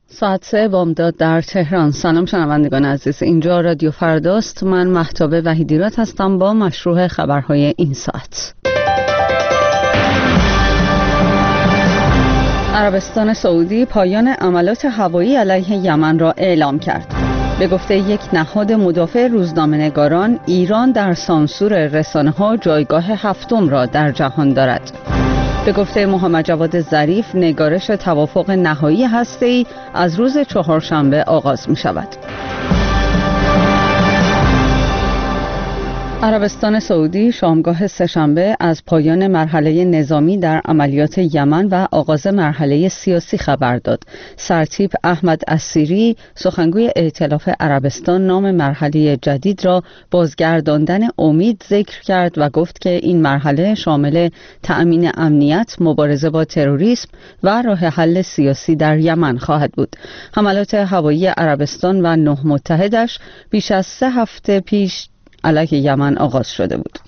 ساعت 3 بامداد در تهران. سلام شنوندگان عزیز، اینجا رادیو فرداست. من مهتاب وحیدیراد هستم با مشروع خبرهای این ساعت. عربستان سعودی پایان حملات هوایی علیه یمن را اعلام کرد. به گفته یک نهاد مدافع روزنامه‌نگاران، ایران در سانسور رسانه‌ها جایگاه هفتم را در جهان دارد. به گفته محمد جواد ظریف، نگارش توافق نهایی هسته‌ای از روز چهارشنبه آغاز می شود. عربستان سعودی شامگاه سه‌شنبه از پایان مرحله نظامی در عملیات یمن و آغاز مرحله سیاسی خبر داد. سرتیپ احمد السیری، سخنگوی ائتلاف عربستان، نام مرحله جدید را بازگرداندن امید ذکر کرد و گفت که این مرحله شامل تأمین امنیت، مبارزه با تروریسم و راه حل سیاسی در یمن خواهد بود. حملات هوایی عربستان و 9 متحدش بیش از 3 هفته پیش علیه یمن آغاز شده بود.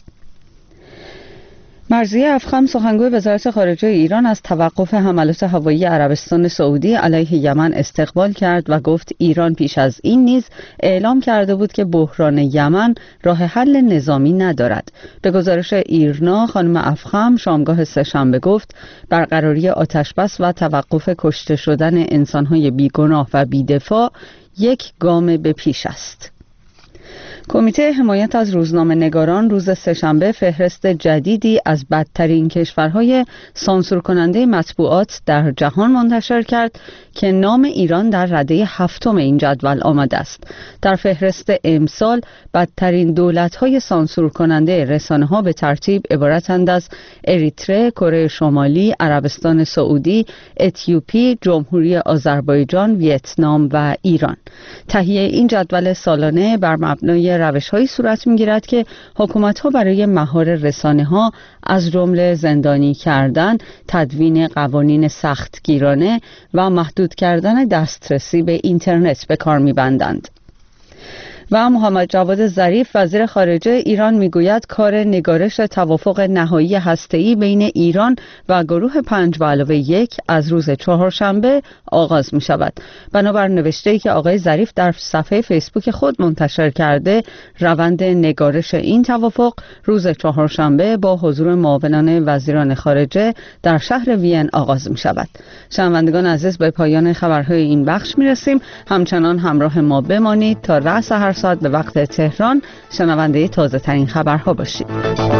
مرضیه افخم، سخنگوی وزارت خارجه ایران، از توقف حملات هوایی عربستان سعودی علیه یمن استقبال کرد و گفت ایران پیش از این نیز اعلام کرده بود که بحران یمن راه حل نظامی ندارد. به گزارش ایرنا، خانم افخم شامگاه سه‌شنبه گفت برقراری آتشبس و توقف کشته شدن انسان‌های بیگناه و بی‌دفاع یک گام به پیش است. کمیته حمایت از روزنامه‌نگاران روز سه‌شنبه فهرست جدیدی از بدترین کشورهای سانسور کننده مطبوعات در جهان منتشر کرد که نام ایران در رده هفتم این جدول آمده است. در فهرست امسال بدترین دولت‌های سانسور کننده رسانه‌ها به ترتیب عبارتند از اریتره، کره شمالی، عربستان سعودی، اتیوپی، جمهوری آذربایجان، ویتنام و ایران. تهیه این جدول سالانه بر مبنای روش‌هایی صورت می‌گیرد که حکومت‌ها برای مهار رسانه‌ها از جمله زندانی کردن، تدوین قوانین سختگیرانه و محدود کردن دسترسی به اینترنت به کار می‌بندند. و محمد جواد ظریف، وزیر خارجه ایران، میگوید کار نگارش توافق نهایی هسته‌ای بین ایران و گروه 5+1 از روز چهارشنبه آغاز می شود. بنابر نوشته‌ای که آقای ظریف در صفحه فیسبوک خود منتشر کرده، روند نگارش این توافق روز چهارشنبه با حضور معاونان وزیران خارجه در شهر وین آغاز می شود. شنوندگان عزیز، به پایان خبرهای این بخش می رسیم. همچنان همراه ما بمانید تا رأس هر ساعت به وقت تهران شنونده تازه ترین خبرها باشید.